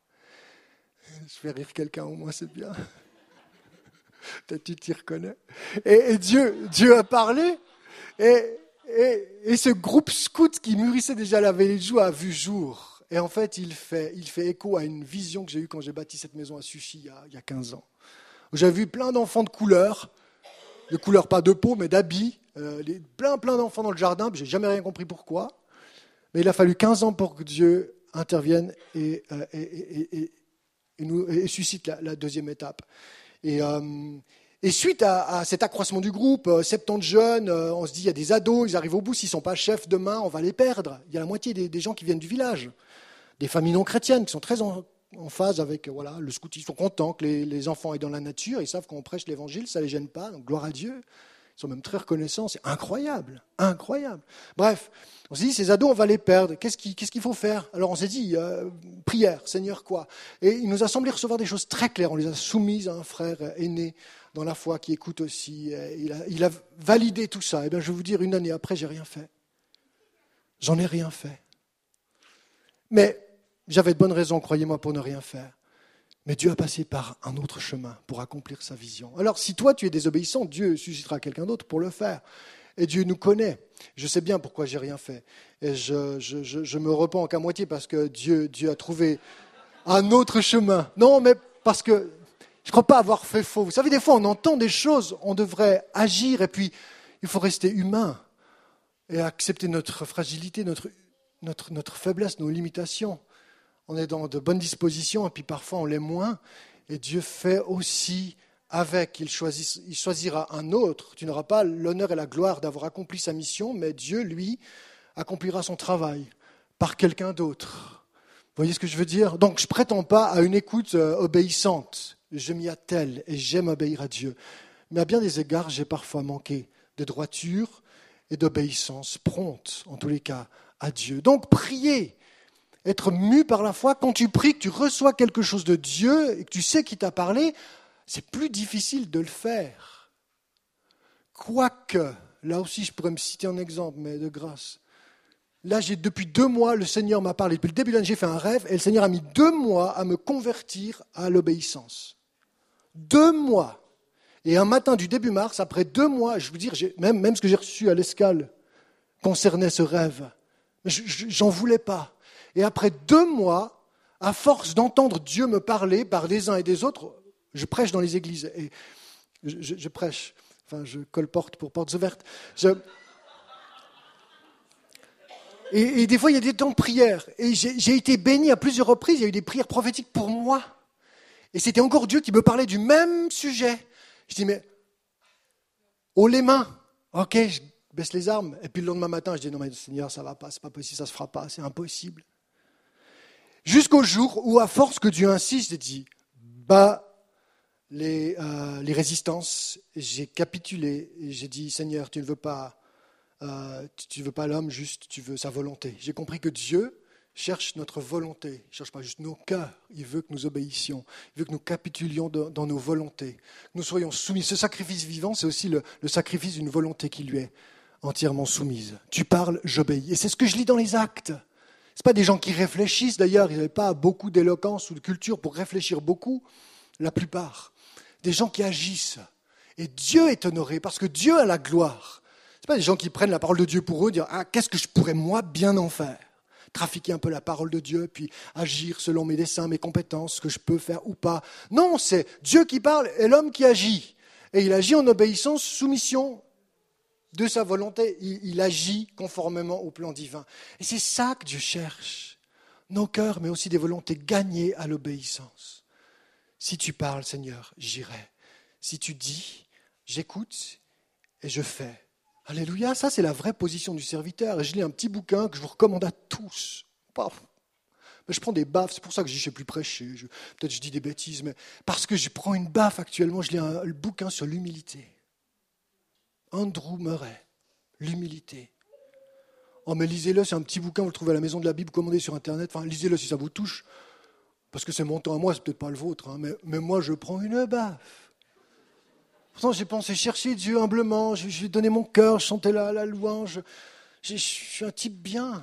Je fais rire quelqu'un, au moins c'est bien. Peut-être tu t'y reconnais. Et, et Dieu, Dieu a parlé, et, et, et ce groupe scout qui mûrissait déjà à la vallée de Joux a vu jour. Et en fait, il fait, il fait écho à une vision que j'ai eue quand j'ai bâti cette maison à Suchy il y a, il y a quinze ans. Où j'avais vu plein d'enfants de couleur, de couleur pas de peau, mais d'habits, euh, les, plein, plein d'enfants dans le jardin, je n'ai jamais rien compris pourquoi. Mais il a fallu quinze ans pour que Dieu intervienne et, euh, et, et, et, et, nous, et suscite la, la deuxième étape. Et, euh, et suite à, à cet accroissement du groupe, euh, soixante-dix jeunes, euh, on se dit, il y a des ados, ils arrivent au bout, s'ils ne sont pas chefs demain, on va les perdre. Il y a la moitié des, des gens qui viennent du village. Des familles non chrétiennes qui sont très en, en phase avec voilà, le scoutisme. Ils sont contents que les, les enfants aient dans la nature. Ils savent qu'on prêche l'évangile, ça ne les gêne pas. Donc gloire à Dieu. Ils sont même très reconnaissants, c'est incroyable, incroyable. Bref, on s'est dit, ces ados, on va les perdre. Qu'est-ce qu'il, qu'est-ce qu'il faut faire? Alors on s'est dit, euh, prière, Seigneur, quoi? Et il nous a semblé recevoir des choses très claires. On les a soumises à un frère aîné dans la foi qui écoute aussi. Il a, il a validé tout ça. Et bien, je vais vous dire, une année après, j'ai rien fait. J'en ai rien fait. Mais j'avais de bonnes raisons, croyez-moi, pour ne rien faire. Mais Dieu a passé par un autre chemin pour accomplir sa vision. Alors, si toi, tu es désobéissant, Dieu suscitera quelqu'un d'autre pour le faire. Et Dieu nous connaît. Je sais bien pourquoi j'ai rien fait. Et je, je, je, je me repens qu'à moitié parce que Dieu, Dieu a trouvé un autre chemin. Non, mais parce que je ne crois pas avoir fait faux. Vous savez, des fois, on entend des choses, on devrait agir, et puis il faut rester humain et accepter notre fragilité, notre, notre, notre faiblesse, nos limitations. On est dans de bonnes dispositions, et puis parfois on l'est moins. Et Dieu fait aussi avec. Il, choisit, il choisira un autre. Tu n'auras pas l'honneur et la gloire d'avoir accompli sa mission, mais Dieu, lui, accomplira son travail par quelqu'un d'autre. Vous voyez ce que je veux dire? Donc je ne prétends pas à une écoute euh, obéissante. Je m'y attelle et j'aime obéir à Dieu. Mais à bien des égards, j'ai parfois manqué de droiture et d'obéissance prompte, en tous les cas, à Dieu. Donc priez. Être mu par la foi, quand tu pries, que tu reçois quelque chose de Dieu et que tu sais qui t'a parlé, c'est plus difficile de le faire. Quoique, là aussi je pourrais me citer un exemple, mais de grâce. Là, j'ai, depuis deux mois, le Seigneur m'a parlé. Depuis le début de l'année, j'ai fait un rêve et le Seigneur a mis deux mois à me convertir à l'obéissance. Deux mois. Et un matin du début mars, après deux mois, je veux dire, j'ai, même, même ce que j'ai reçu à l'Escale concernait ce rêve. Je, je, j'en voulais pas. Et après deux mois, à force d'entendre Dieu me parler par des uns et des autres, je prêche dans les églises. Et je, je, je prêche, enfin je colporte pour portes ouvertes. Je... Et, et des fois, il y a des temps de prière. Et j'ai, j'ai été béni à plusieurs reprises. Il y a eu des prières prophétiques pour moi. Et c'était encore Dieu qui me parlait du même sujet. Je dis, mais, haut les mains. Ok, je baisse les armes. Et puis le lendemain matin, je dis, non mais Seigneur, ça ne va pas, c'est pas possible, ça ne se fera pas, c'est impossible. Jusqu'au jour où, à force que Dieu insiste, j'ai dit, bah, les, euh, les résistances, j'ai capitulé. Et j'ai dit, Seigneur, tu ne veux pas, euh, tu ne veux pas l'homme juste, tu veux sa volonté. J'ai compris que Dieu cherche notre volonté. Il ne cherche pas juste nos cœurs. Il veut que nous obéissions. Il veut que nous capitulions de, dans nos volontés. Que nous soyons soumis. Ce sacrifice vivant, c'est aussi le, le sacrifice d'une volonté qui lui est entièrement soumise. Tu parles, j'obéis. Et c'est ce que je lis dans les Actes. Ce pas des gens qui réfléchissent, d'ailleurs, ils n'avaient pas beaucoup d'éloquence ou de culture pour réfléchir beaucoup, la plupart. Des gens qui agissent. Et Dieu est honoré parce que Dieu a la gloire. Ce pas des gens qui prennent la parole de Dieu pour eux, dire « Ah, qu'est-ce que je pourrais moi bien en faire ?» Trafiquer un peu la parole de Dieu, puis agir selon mes desseins, mes compétences, ce que je peux faire ou pas. Non, c'est Dieu qui parle et l'homme qui agit. Et il agit en obéissance, soumission de sa volonté, il, il agit conformément au plan divin. Et c'est ça que Dieu cherche. Nos cœurs, mais aussi des volontés gagnées à l'obéissance. Si tu parles, Seigneur, j'irai. Si tu dis, j'écoute et je fais. Alléluia, ça c'est la vraie position du serviteur. Et je lis un petit bouquin que je vous recommande à tous. Paf. Mais je prends des baffes, c'est pour ça que je dis je ne sais plus prêcher. Je, peut-être je dis des bêtises, mais parce que je prends une baffe actuellement, je lis un, un bouquin sur l'humilité. Andrew Murray, l'humilité. Oh mais lisez-le, c'est un petit bouquin, vous le trouvez à la Maison de la Bible, commandé sur Internet. Enfin, lisez-le si ça vous touche, parce que c'est mon temps à moi, c'est peut-être pas le vôtre, hein, mais, mais moi je prends une baffe. Pourtant j'ai pensé chercher Dieu humblement, je, je lui ai donné mon cœur, je chantais la, la louange, je, je suis un type bien.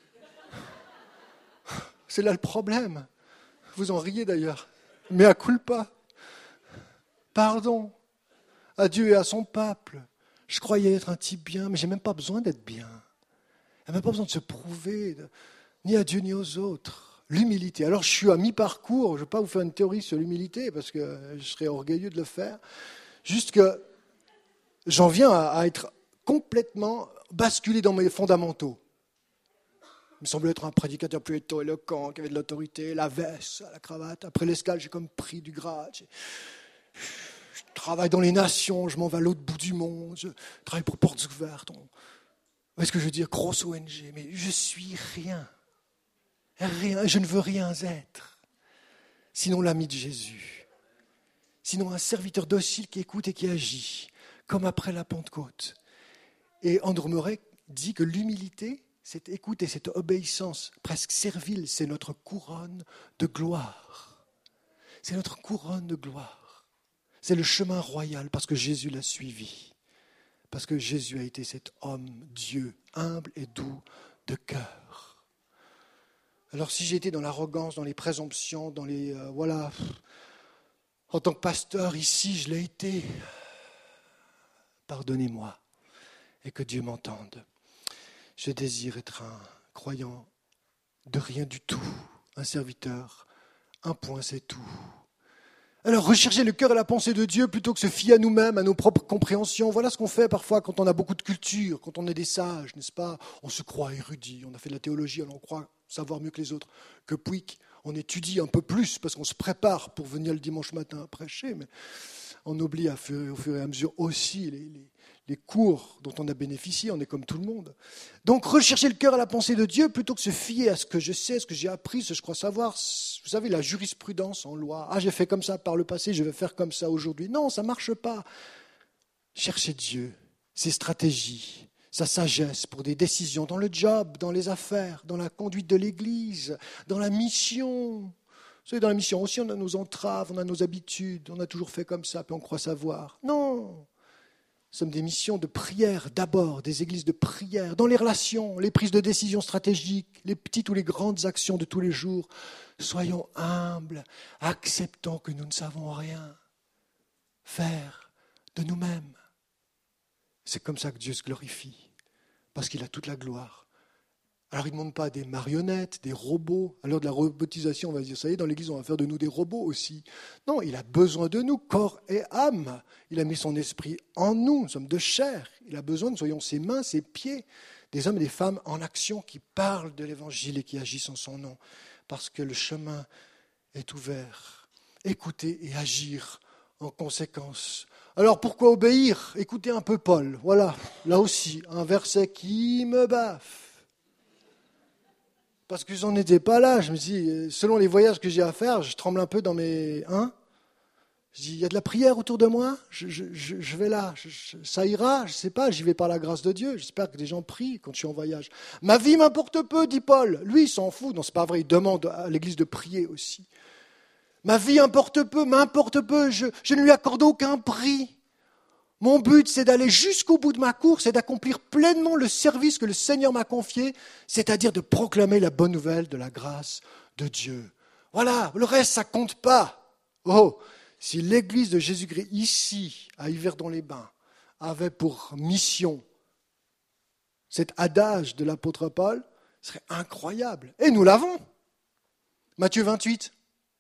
C'est là le problème. Vous en riez d'ailleurs, mais à culpa. Pardon à Dieu et à son peuple. Je croyais être un type bien, mais je n'ai même pas besoin d'être bien. Il n'y a même pas besoin de se prouver, de, ni à Dieu ni aux autres. L'humilité. Alors je suis à mi-parcours, je ne vais pas vous faire une théorie sur l'humilité, parce que je serais orgueilleux de le faire. Juste que j'en viens à, à être complètement basculé dans mes fondamentaux. Il me semblait être un prédicateur plutôt éloquent, qui avait de l'autorité, la veste, la cravate. Après l'Escale, j'ai comme pris du grade. J'ai... Je travaille dans les nations, je m'en vais à l'autre bout du monde, je travaille pour Portes Ouvertes. On... Est-ce que je veux dire grosse O N G? Mais je suis rien. Rien, je ne veux rien être. Sinon l'ami de Jésus. Sinon un serviteur docile qui écoute et qui agit comme après la Pentecôte. Et Andrew Murray dit que l'humilité, cette écoute et cette obéissance presque servile, c'est notre couronne de gloire. C'est notre couronne de gloire. C'est le chemin royal parce que Jésus l'a suivi. Parce que Jésus a été cet homme, Dieu, humble et doux de cœur. Alors si j'étais dans l'arrogance, dans les présomptions, dans les... Euh, voilà, en tant que pasteur ici, je l'ai été. Pardonnez-moi et que Dieu m'entende. Je désire être un croyant de rien du tout, un serviteur, un point c'est tout. Alors rechercher le cœur et la pensée de Dieu plutôt que se fier à nous-mêmes, à nos propres compréhensions. Voilà ce qu'on fait parfois quand on a beaucoup de culture, quand on est des sages, n'est-ce pas ? On se croit érudit, on a fait de la théologie, alors on croit savoir mieux que les autres. Que puis on étudie un peu plus parce qu'on se prépare pour venir le dimanche matin prêcher, mais on oublie à fur, au fur et à mesure aussi les, les, les cours dont on a bénéficié, on est comme tout le monde. Donc rechercher le cœur et la pensée de Dieu plutôt que se fier à ce que je sais, ce que j'ai appris, ce que je crois savoir. Vous savez, la jurisprudence en loi. Ah, j'ai fait comme ça par le passé, je vais faire comme ça aujourd'hui. Non, ça ne marche pas. Cherchez Dieu, ses stratégies, sa sagesse pour des décisions dans le job, dans les affaires, dans la conduite de l'Église, dans la mission. Vous savez, dans la mission aussi, on a nos entraves, on a nos habitudes, on a toujours fait comme ça, puis on croit savoir. Non, nous sommes des missions de prière d'abord, des églises de prière, dans les relations, les prises de décisions stratégiques, les petites ou les grandes actions de tous les jours. Soyons humbles, acceptons que nous ne savons rien faire de nous-mêmes. C'est comme ça que Dieu se glorifie, parce qu'il a toute la gloire. Alors il ne demande pas des marionnettes, des robots. À l'heure de la robotisation, on va se dire, ça y est, dans l'Église, on va faire de nous des robots aussi. Non, il a besoin de nous, corps et âme. Il a mis son esprit en nous, nous sommes de chair. Il a besoin que nous soyons ses mains, ses pieds, des hommes et des femmes en action qui parlent de l'Évangile et qui agissent en son nom. Parce que le chemin est ouvert. Écoutez et agir en conséquence. Alors pourquoi obéir ? Écoutez un peu Paul. Voilà, là aussi, un verset qui me baffe. Parce que je n'en étais pas là. Je me dis, selon les voyages que j'ai à faire, je tremble un peu dans mes... Hein ? Je dis, il y a de la prière autour de moi, je, je, je, je vais là, je, je, ça ira, je ne sais pas, j'y vais par la grâce de Dieu. J'espère que des gens prient quand je suis en voyage. Ma vie m'importe peu, dit Paul. Lui, il s'en fout. Non, c'est pas vrai, il demande à l'Église de prier aussi. Ma vie importe peu, m'importe peu, je, je ne lui accorde aucun prix. Mon but, c'est d'aller jusqu'au bout de ma course et d'accomplir pleinement le service que le Seigneur m'a confié, c'est-à-dire de proclamer la bonne nouvelle de la grâce de Dieu. Voilà, le reste, ça compte pas. Oh, si l'Église de Jésus-Christ, ici, à Yverdon-les-Bains, avait pour mission cet adage de l'apôtre Paul, ce serait incroyable. Et nous l'avons. Matthieu vingt-huit.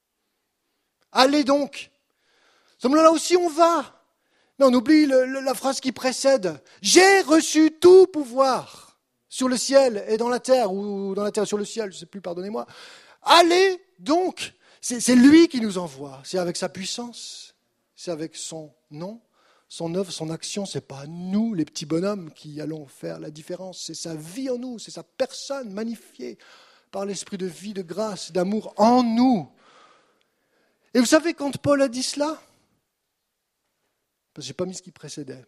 Allez donc. Là aussi, on va. Mais on oublie le, le, la phrase qui précède. J'ai reçu tout pouvoir sur le ciel et dans la terre, ou dans la terre et sur le ciel, je ne sais plus, pardonnez-moi. Allez donc. C'est, c'est lui qui nous envoie. C'est avec sa puissance. C'est avec son nom, son œuvre, son action. Ce n'est pas nous, les petits bonhommes, qui allons faire la différence. C'est sa vie en nous. C'est sa personne magnifiée par l'esprit de vie, de grâce, d'amour en nous. Et vous savez, quand Paul a dit cela, parce que je n'ai pas mis ce qui précédait,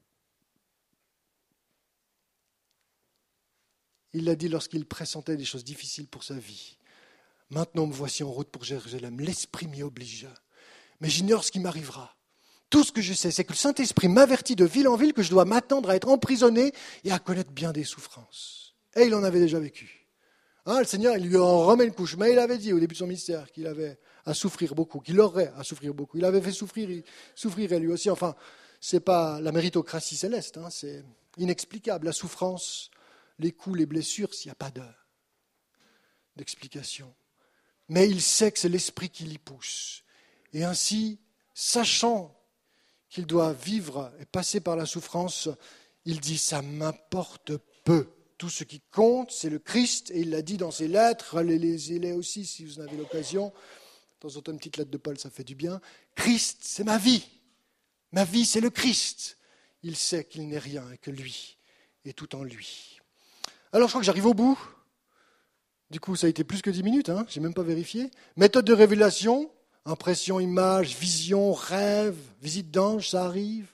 il l'a dit lorsqu'il pressentait des choses difficiles pour sa vie. Maintenant, me voici en route pour Jérusalem. L'Esprit m'y oblige. Mais j'ignore ce qui m'arrivera. Tout ce que je sais, c'est que le Saint-Esprit m'avertit de ville en ville que je dois m'attendre à être emprisonné et à connaître bien des souffrances. Et il en avait déjà vécu. Hein, le Seigneur, il lui en remet une couche. Mais il avait dit au début de son ministère qu'il avait à souffrir beaucoup, qu'il aurait à souffrir beaucoup. Il avait fait souffrir, il souffrirait lui aussi. Enfin, ce n'est pas la méritocratie céleste, hein, c'est inexplicable. La souffrance, les coups, les blessures, s'il n'y a pas de, d'explication. Mais il sait que c'est l'Esprit qui l'y pousse. Et ainsi, sachant qu'il doit vivre et passer par la souffrance, il dit « ça m'importe peu ». Tout ce qui compte, c'est le Christ, et il l'a dit dans ses lettres, lisez-les aussi si vous en avez l'occasion. De temps en temps, une petite lettre de Paul, ça fait du bien. Christ, c'est ma vie. Ma vie, c'est le Christ. Il sait qu'il n'est rien et que lui est tout en lui. Alors, je crois que j'arrive au bout. Du coup, ça a été plus que dix minutes, hein, je n'ai même pas vérifié. Méthode de révélation, impression, image, vision, rêve, visite d'ange, ça arrive.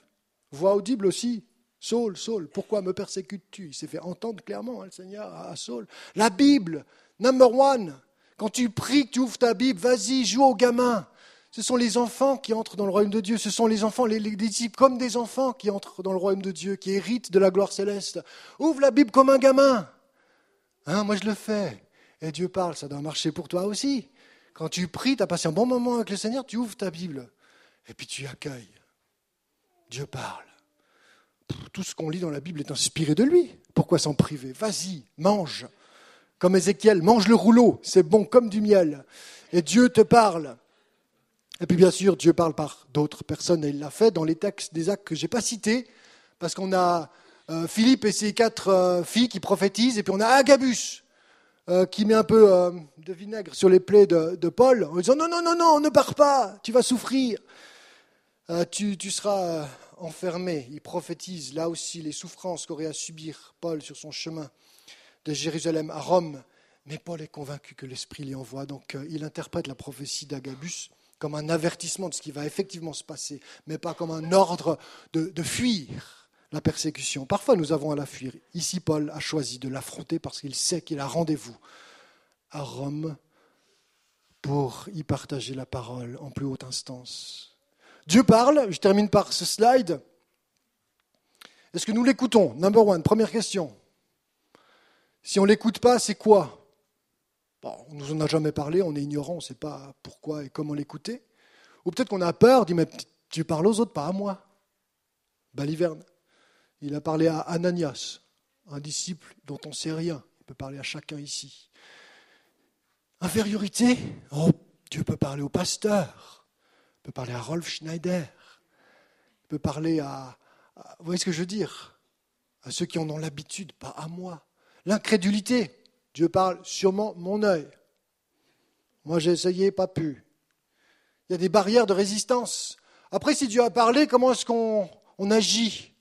Voix audible aussi. Saul, Saul, pourquoi me persécutes-tu? Il s'est fait entendre clairement, hein, le Seigneur, à Saul. La Bible, number one. Quand tu pries, que tu ouvres ta Bible, vas-y, joue aux gamins. Ce sont les enfants qui entrent dans le royaume de Dieu. Ce sont les enfants, les, les disciples comme des enfants qui entrent dans le royaume de Dieu, qui héritent de la gloire céleste. Ouvre la Bible comme un gamin. Hein, moi, je le fais. Et Dieu parle, ça doit marcher pour toi aussi. Quand tu pries, tu as passé un bon moment avec le Seigneur, tu ouvres ta Bible. Et puis tu accueilles. Dieu parle. Tout ce qu'on lit dans la Bible est inspiré de lui. Pourquoi s'en priver? Vas-y, mange. Comme Ézéchiel, mange le rouleau, c'est bon comme du miel. Et Dieu te parle. Et puis bien sûr, Dieu parle par d'autres personnes. Et il l'a fait dans les textes des Actes que je n'ai pas cités. Parce qu'on a euh, Philippe et ses quatre euh, filles qui prophétisent. Et puis on a Agabus euh, qui met un peu euh, de vinaigre sur les plaies de, de Paul. En disant non, non, non, non, ne pars pas, tu vas souffrir. Euh, tu, tu seras... Euh, enfermé, il prophétise là aussi les souffrances qu'aurait à subir Paul sur son chemin de Jérusalem à Rome. Mais Paul est convaincu que l'Esprit l'y envoie, donc euh, il interprète la prophétie d'Agabus comme un avertissement de ce qui va effectivement se passer, mais pas comme un ordre de, de fuir la persécution. Parfois nous avons à la fuir. Ici Paul a choisi de l'affronter parce qu'il sait qu'il a rendez-vous à Rome pour y partager la parole en plus haute instance. Dieu parle, je termine par ce slide. Est-ce que nous l'écoutons? Number one, première question. Si on ne l'écoute pas, c'est quoi? Bon, on ne nous en a jamais parlé, on est ignorant, on ne sait pas pourquoi et comment l'écouter. Ou peut-être qu'on a peur, dit, mais tu parles aux autres, pas à moi. Baliverne, il a parlé à Ananias, un disciple dont on ne sait rien. Il peut parler à chacun ici. Infériorité? Oh, Dieu peut parler au pasteur. Il peut parler à Rolf Schneider, il peut parler à, à... Vous voyez ce que je veux dire? À ceux qui en ont l'habitude, pas à moi. L'incrédulité, Dieu parle sûrement mon œil. Moi j'ai essayé, pas pu. Il y a des barrières de résistance. Après, si Dieu a parlé, comment est-ce qu'on on agit?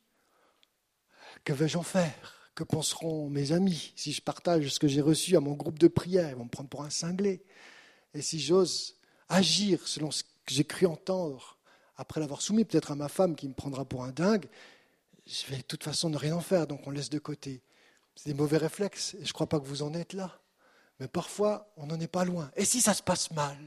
Que vais-je en faire? Que penseront mes amis si je partage ce que j'ai reçu à mon groupe de prière? Ils vont me prendre pour un cinglé. Et si j'ose agir selon ce que j'ai cru entendre, après l'avoir soumis peut-être à ma femme qui me prendra pour un dingue, je vais de toute façon ne rien en faire, donc on laisse de côté. C'est des mauvais réflexes, et je ne crois pas que vous en êtes là. Mais parfois, on n'en est pas loin. Et si ça se passe mal?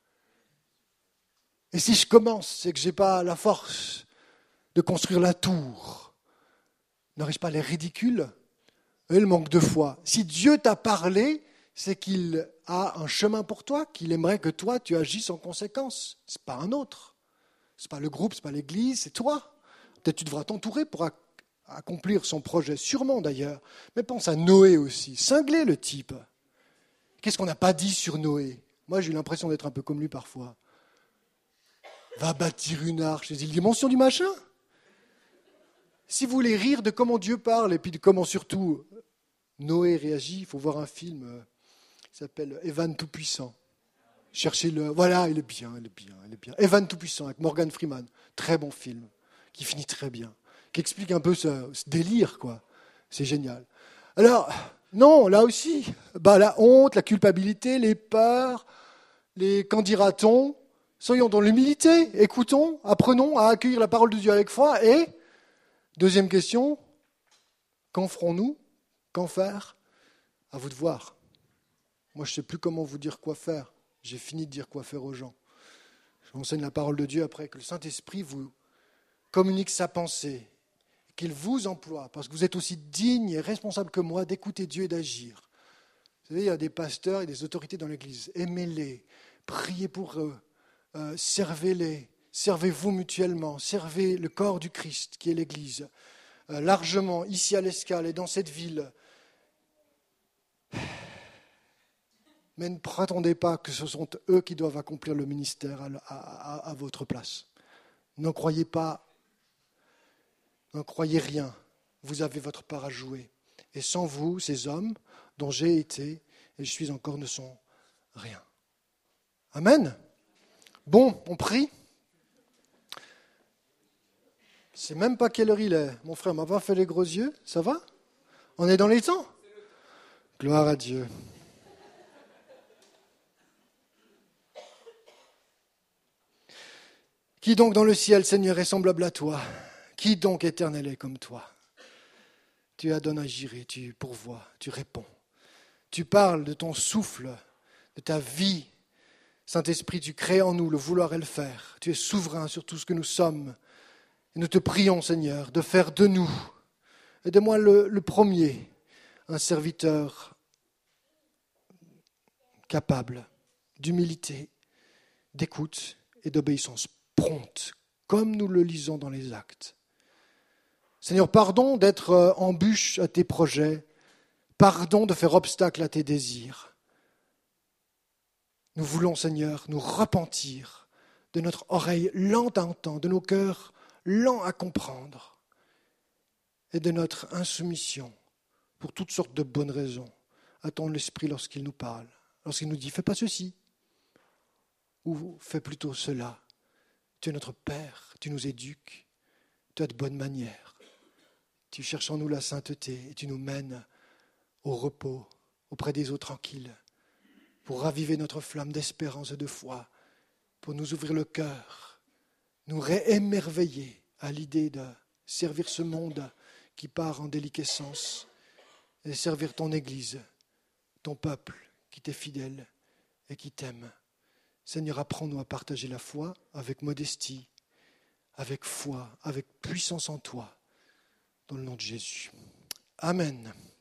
Et si je commence, c'est que je n'ai pas la force de construire la tour? N'aurais-je pas les ridicules? Et le manque de foi. Si Dieu t'a parlé, c'est qu'il a un chemin pour toi, qu'il aimerait que toi, tu agisses en conséquence. Ce n'est pas un autre. Ce n'est pas le groupe, ce n'est pas l'église, c'est toi. Peut-être tu devras t'entourer pour ac- accomplir son projet, sûrement d'ailleurs. Mais pense à Noé aussi. Cinglé le type. Qu'est-ce qu'on n'a pas dit sur Noé? Moi, j'ai eu l'impression d'être un peu comme lui parfois. Va bâtir une arche. C'est une dimension du machin. Si vous voulez rire de comment Dieu parle et puis de comment surtout Noé réagit, il faut voir un film qui s'appelle Evan Tout-Puissant. Cherchez-le. Voilà, il est bien, il est bien, il est bien. Evan Tout-Puissant avec Morgan Freeman. Très bon film, qui finit très bien, qui explique un peu ce, ce délire, quoi. C'est génial. Alors, non, là aussi, bah, la honte, la culpabilité, les peurs, les qu'en dira-t-on? Soyons dans l'humilité, écoutons, apprenons à accueillir la parole de Dieu avec foi. Et, deuxième question, qu'en ferons-nous? Qu'en faire? À vous de voir. Moi, je ne sais plus comment vous dire quoi faire. J'ai fini de dire quoi faire aux gens. Je vous enseigne la parole de Dieu après que le Saint-Esprit vous communique sa pensée, qu'il vous emploie, parce que vous êtes aussi digne et responsable que moi d'écouter Dieu et d'agir. Vous savez, il y a des pasteurs et des autorités dans l'Église. Aimez-les, priez pour eux, euh, servez-les, servez-vous mutuellement, servez le corps du Christ qui est l'Église. Euh, largement, ici à l'Escale et dans cette ville. Mais ne prétendez pas que ce sont eux qui doivent accomplir le ministère à, à, à votre place. N'en croyez pas, n'en croyez rien. Vous avez votre part à jouer. Et sans vous, ces hommes dont j'ai été et je suis encore ne sont rien. Amen. Bon, on prie. Je ne sais même pas quelle heure il est. Mon frère m'a pas fait les gros yeux. Ça va? On est dans les temps? Gloire à Dieu. Qui donc dans le ciel, Seigneur, est semblable à toi, Qui donc, Éternel, est comme toi? Tu adonnes Jireh, tu pourvois, tu réponds. Tu parles de ton souffle, de ta vie. Saint-Esprit, tu crées en nous le vouloir et le faire. Tu es souverain sur tout ce que nous sommes. Et nous te prions, Seigneur, de faire de nous, et de moi le, le premier, un serviteur capable d'humilité, d'écoute et d'obéissance prompte, comme nous le lisons dans les Actes. Seigneur, pardon d'être en bûche à tes projets, pardon de faire obstacle à tes désirs. Nous voulons, Seigneur, nous repentir de notre oreille lente à entendre, de nos cœurs lents à comprendre et de notre insoumission pour toutes sortes de bonnes raisons à ton esprit lorsqu'il nous parle, lorsqu'il nous dit « fais pas ceci » ou « fais plutôt cela ». Tu es notre Père, tu nous éduques, tu as de bonnes manières. Tu cherches en nous la sainteté et tu nous mènes au repos, auprès des eaux tranquilles, pour raviver notre flamme d'espérance et de foi, pour nous ouvrir le cœur, nous réémerveiller à l'idée de servir ce monde qui part en déliquescence et servir ton Église, ton peuple qui t'est fidèle et qui t'aime. Seigneur, apprends-nous à partager la foi avec modestie, avec foi, avec puissance en toi, dans le nom de Jésus. Amen.